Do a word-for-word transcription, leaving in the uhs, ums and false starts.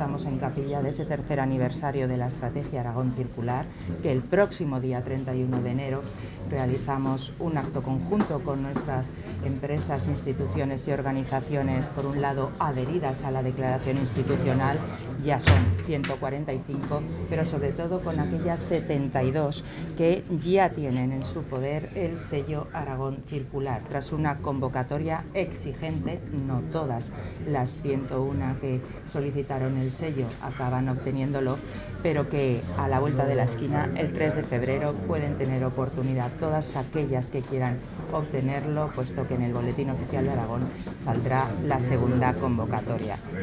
estamos en capilla de ese tercer aniversario de la Estrategia Aragón Circular, que el próximo día treinta y uno de enero realizamos un acto conjunto con nuestras empresas, instituciones y organizaciones, por un lado adheridas a la declaración institucional, ya son ciento cuarenta y cinco, pero sobre todo con aquellas setenta y dos que ya tienen en su poder el sello Aragón Circular, tras una convocatoria exigente. No todas las ciento uno que solicitaron el sello acaban obteniéndolo, pero que a la vuelta de la esquina, el tres de febrero, pueden tener oportunidad todas aquellas que quieran obtenerlo, puesto que en el Boletín Oficial de Aragón saldrá la segunda convocatoria.